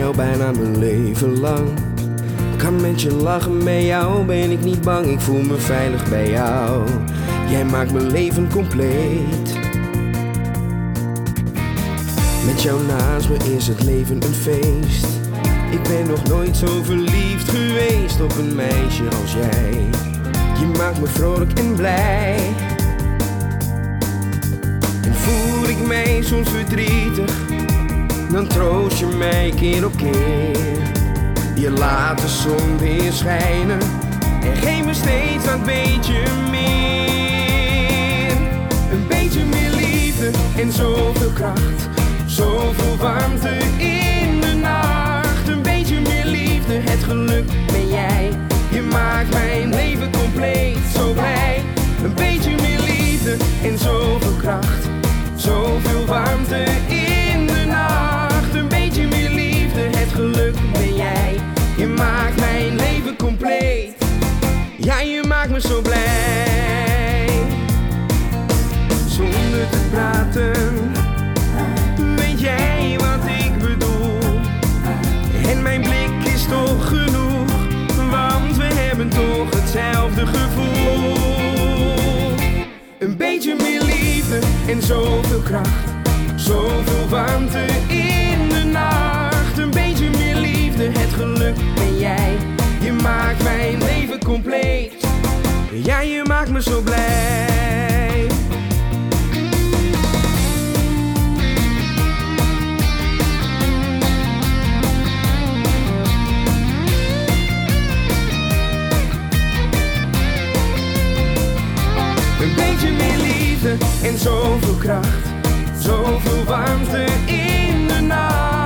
jou bijna mijn leven lang. Kan met je lachen, met jou ben ik niet bang. Ik voel me veilig bij jou. Jij maakt mijn leven compleet. Met jou naast me is het leven een feest. Ik ben nog nooit zo verliefd geweest op een meisje als jij. Je maakt me vrolijk en blij. En voel ik mij soms verdrietig, dan troost je mij keer op keer. Je laat de zon weer schijnen en geef me steeds dat beetje meer. Een beetje meer liefde en zoveel kracht, zoveel warmte in de nacht. Een beetje meer liefde, het geluk ben jij. Je maakt mijn leven compleet, zo blij. Een beetje meer liefde en zoveel kracht, zoveel warmte in de nacht. Een beetje meer liefde, het geluk ben jij. Je maakt mijn leven compleet. Ja, je maakt me zo blij. Zonder te praten weet jij wat ik bedoel. En mijn blik is toch genoeg, want we hebben toch hetzelfde gevoel. Een beetje meer liefde en zoveel kracht, zoveel warmte in de nacht. Een beetje meer liefde, het geluk ben jij. Je maakt mijn leven compleet. Ja, je maakt me zo blij. Een beetje meer liefde en zoveel kracht, zoveel warmte in de nacht.